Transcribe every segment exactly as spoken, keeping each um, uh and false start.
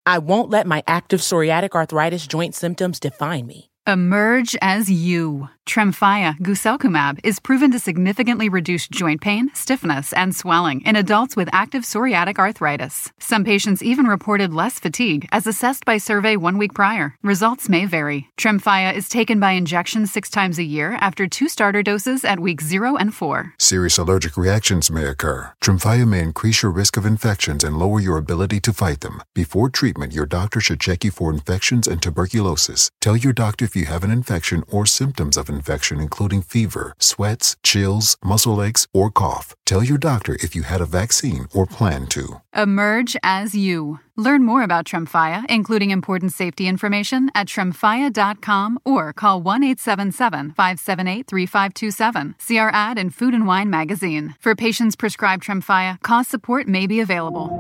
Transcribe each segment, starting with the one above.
I won't let my active psoriatic arthritis joint symptoms define me. Emerge as you. Tremfya guselkumab is proven to significantly reduce joint pain, stiffness, and swelling in adults with active psoriatic arthritis. Some patients even reported less fatigue, as assessed by survey one week prior. Results may vary. Tremfya is taken by injection six times a year after two starter doses at weeks zero and four. Serious allergic reactions may occur. Tremfya may increase your risk of infections and lower your ability to fight them. Before treatment, your doctor should check you for infections and tuberculosis. Tell your doctor if you have an infection or symptoms of infection, including fever, sweats, chills, muscle aches, or cough. Tell your doctor if you had a vaccine or plan to. Emerge as you. Learn more about Tremfya, including important safety information, at tremfya dot com or call one eight seven seven, five seven eight, three five two seven. See our ad in Food and Wine magazine. For patients prescribed Tremfya, cost support may be available.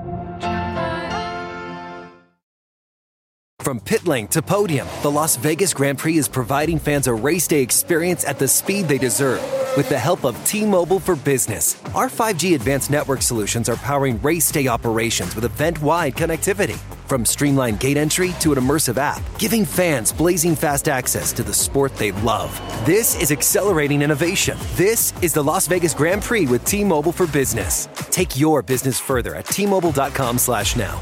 From pit lane to podium, the Las Vegas Grand Prix is providing fans a race day experience at the speed they deserve. With the help of T-Mobile for Business, our five G advanced network solutions are powering race day operations with event-wide connectivity. From streamlined gate entry to an immersive app, giving fans blazing fast access to the sport they love. This is accelerating innovation. This is the Las Vegas Grand Prix with T-Mobile for Business. Take your business further at T Mobile dot com slash now.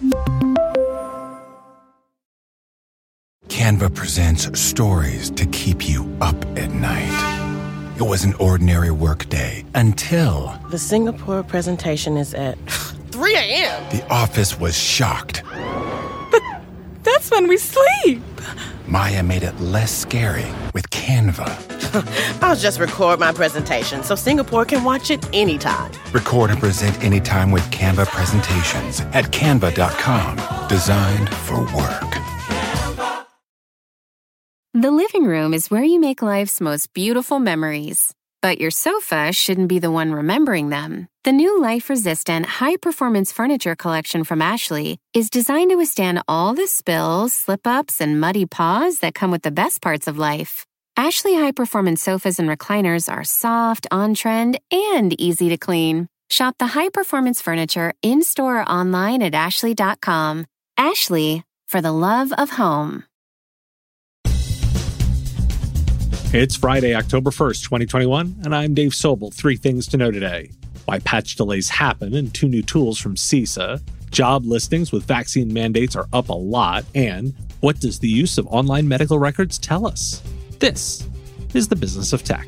Canva presents stories to keep you up at night. It was an ordinary workday until... The Singapore presentation is at three a.m. The office was shocked. But that's when we sleep. Maya made it less scary with Canva. I'll just record my presentation so Singapore can watch it anytime. Record and present anytime with Canva presentations at canva dot com. Designed for work. The living room is where you make life's most beautiful memories. But your sofa shouldn't be the one remembering them. The new life-resistant, high-performance furniture collection from Ashley is designed to withstand all the spills, slip-ups, and muddy paws that come with the best parts of life. Ashley high-performance sofas and recliners are soft, on-trend, and easy to clean. Shop the high-performance furniture in-store or online at ashley dot com. Ashley, for the love of home. It's Friday, October first, twenty twenty-one, and I'm Dave Sobel. Three things to know today. Why patch delays happen and two new tools from CISA. Job listings with vaccine mandates are up a lot. And what does the use of online medical records tell us? This is the Business of Tech.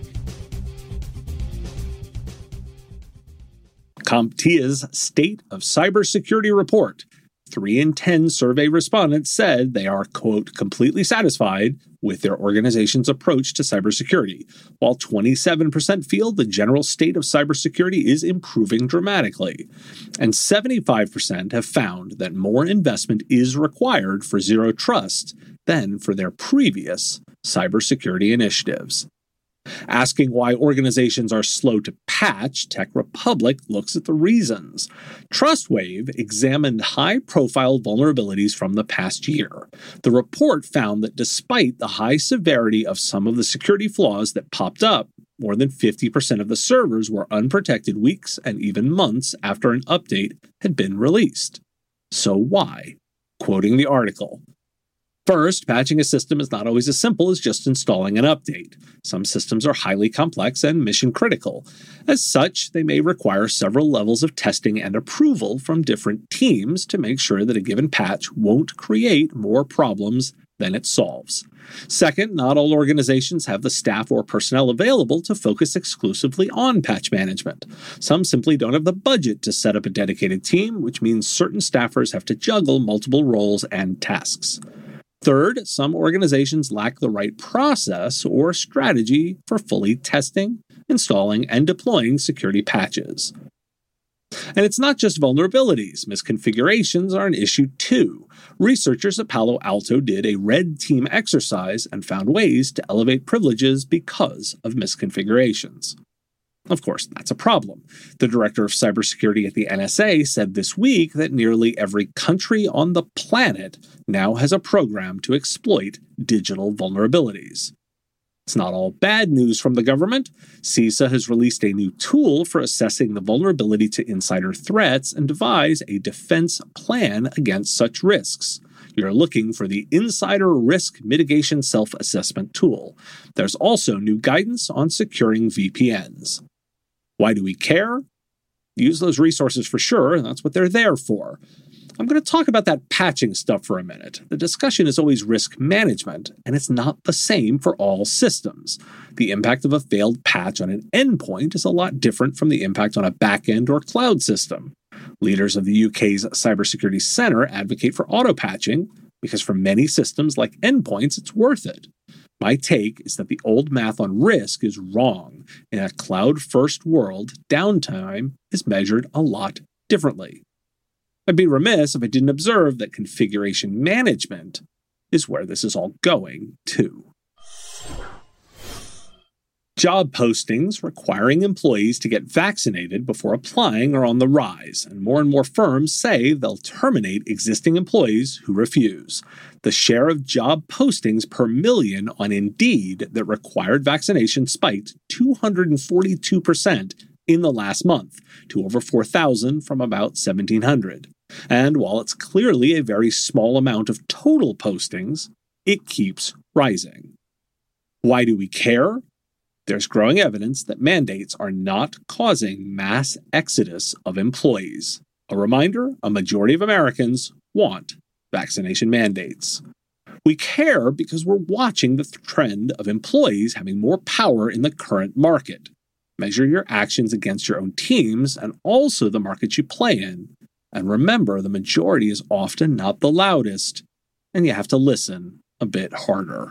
CompTIA's State of Cybersecurity Report. Three in ten survey respondents said they are, quote, completely satisfied with their organization's approach to cybersecurity, while twenty-seven percent feel the general state of cybersecurity is improving dramatically. And seventy-five percent have found that more investment is required for Zero Trust than for their previous cybersecurity initiatives. Asking why organizations are slow to patch, Tech Republic looks at the reasons. TrustWave examined high-profile vulnerabilities from the past year. The report found that despite the high severity of some of the security flaws that popped up, more than fifty percent of the servers were unprotected weeks and even months after an update had been released. So why? Quoting the article, first, patching a system is not always as simple as just installing an update. Some systems are highly complex and mission-critical. As such, they may require several levels of testing and approval from different teams to make sure that a given patch won't create more problems than it solves. Second, not all organizations have the staff or personnel available to focus exclusively on patch management. Some simply don't have the budget to set up a dedicated team, which means certain staffers have to juggle multiple roles and tasks. Third, some organizations lack the right process or strategy for fully testing, installing, and deploying security patches. And it's not just vulnerabilities. Misconfigurations are an issue too. Researchers at Palo Alto did a red team exercise and found ways to elevate privileges because of misconfigurations. Of course, that's a problem. The director of cybersecurity at the N S A said this week that nearly every country on the planet now has a program to exploit digital vulnerabilities. It's not all bad news from the government. CISA has released a new tool for assessing the vulnerability to insider threats and devise a defense plan against such risks. You're looking for the Insider Risk Mitigation Self-Assessment Tool. There's also new guidance on securing V P Ns. Why do we care? Use those resources for sure, and that's what they're there for. I'm going to talk about that patching stuff for a minute. The discussion is always risk management, and it's not the same for all systems. The impact of a failed patch on an endpoint is a lot different from the impact on a backend or cloud system. Leaders of the U K's Cybersecurity Center advocate for auto-patching because for many systems like endpoints, it's worth it. My take is that the old math on risk is wrong. In a cloud-first world, downtime is measured a lot differently. I'd be remiss if I didn't observe that configuration management is where this is all going, too. Job postings requiring employees to get vaccinated before applying are on the rise, and more and more firms say they'll terminate existing employees who refuse. The share of job postings per million on Indeed that required vaccination spiked two hundred forty-two percent in the last month, to over four thousand from about seventeen hundred. And while it's clearly a very small amount of total postings, it keeps rising. Why do we care? There's growing evidence that mandates are not causing mass exodus of employees. A reminder, a majority of Americans want vaccination mandates. We care because we're watching the trend of employees having more power in the current market. Measure your actions against your own teams and also the market you play in. And remember, the majority is often not the loudest, and you have to listen a bit harder.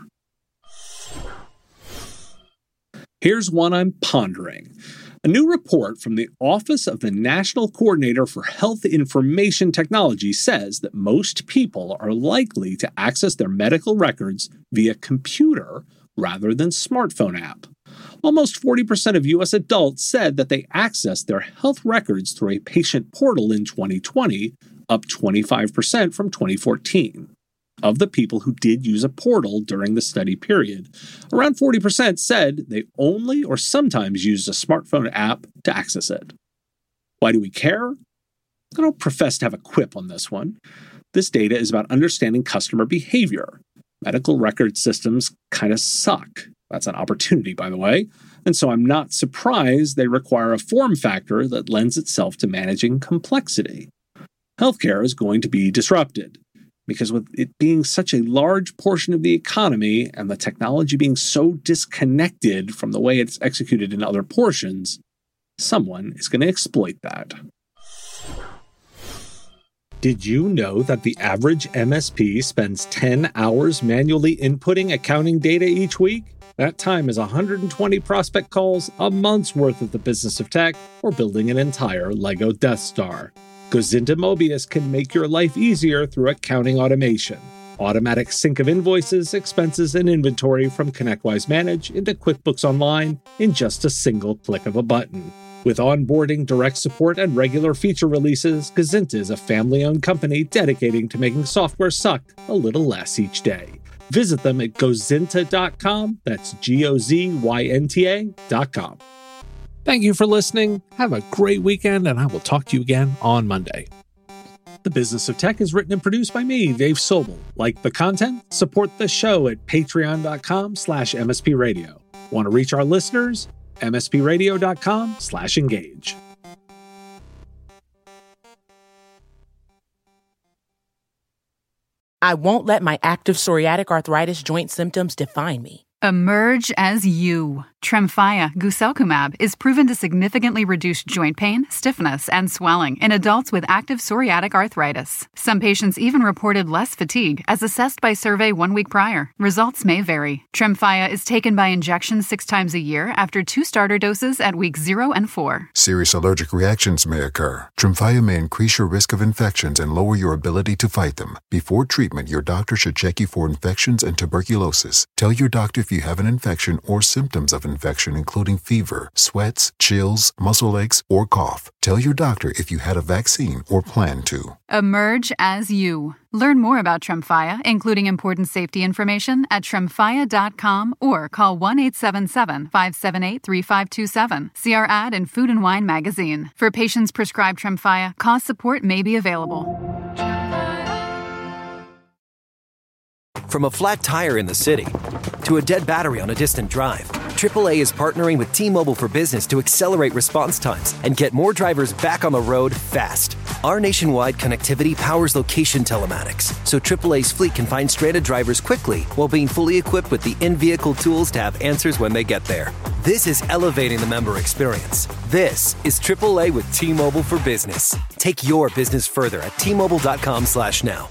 Here's one I'm pondering. A new report from the Office of the National Coordinator for Health Information Technology says that most people are likely to access their medical records via computer rather than smartphone app. Almost forty percent of U S adults said that they accessed their health records through a patient portal in twenty twenty, up twenty-five percent from twenty fourteen. Of the people who did use a portal during the study period, around forty percent said they only or sometimes used a smartphone app to access it. Why do we care? I don't profess to have a quip on this one. This data is about understanding customer behavior. Medical record systems kind of suck. That's an opportunity, by the way, and so I'm not surprised they require a form factor that lends itself to managing complexity. Healthcare is going to be disrupted, because with it being such a large portion of the economy and the technology being so disconnected from the way it's executed in other portions, someone is going to exploit that. Did you know that the average M S P spends ten hours manually inputting accounting data each week? That time is one hundred twenty prospect calls, a month's worth of the business of tech, or building an entire Lego Death Star. Gozinta Mobius can make your life easier through accounting automation. Automatic sync of invoices, expenses, and inventory from ConnectWise Manage into QuickBooks Online in just a single click of a button. With onboarding, direct support, and regular feature releases, Gozinta is a family-owned company dedicating to making software suck a little less each day. Visit them at gozinta dot com. That's G O Z Y N T A dot com. Thank you for listening. Have a great weekend, and I will talk to you again on Monday. The Business of Tech is written and produced by me, Dave Sobel. Like the content? Support the show at patreon dot com slash M S P radio. Want to reach our listeners? M S P radio dot com slash engage. I won't let my active psoriatic arthritis joint symptoms define me. Emerge as you. Tremfya guselkumab is proven to significantly reduce joint pain, stiffness, and swelling in adults with active psoriatic arthritis. Some patients even reported less fatigue as assessed by survey one week prior. Results may vary. Tremfya is taken by injection six times a year after two starter doses at weeks zero and four. Serious allergic reactions may occur. Tremfya may increase your risk of infections and lower your ability to fight them. Before treatment, your doctor should check you for infections and tuberculosis. Tell your doctor if you have an infection or symptoms of infection. infection, including fever, sweats, chills, muscle aches, or cough. Tell your doctor if you had a vaccine or plan to. Emerge as you. Learn more about Tremfya, including important safety information, at tremfya dot com or call one eight seven seven, five seven eight, three five two seven. See our ad in Food and Wine magazine. For patients prescribed Tremfya, cost support may be available. From a flat tire in the city to a dead battery on a distant drive, triple A is partnering with T-Mobile for Business to accelerate response times and get more drivers back on the road fast. Our nationwide connectivity powers location telematics, so triple A's fleet can find stranded drivers quickly while being fully equipped with the in-vehicle tools to have answers when they get there. This is elevating the member experience. This is triple A with T-Mobile for Business. Take your business further at T Mobile dot com slash now.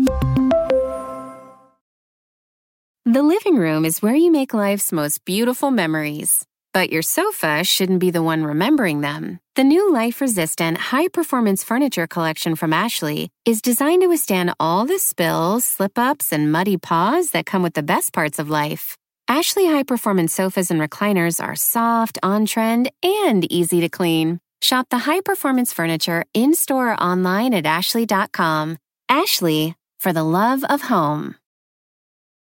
The living room is where you make life's most beautiful memories. But your sofa shouldn't be the one remembering them. The new life-resistant, high-performance furniture collection from Ashley is designed to withstand all the spills, slip-ups, and muddy paws that come with the best parts of life. Ashley high-performance sofas and recliners are soft, on-trend, and easy to clean. Shop the high-performance furniture in-store or online at ashley dot com. Ashley, for the love of home.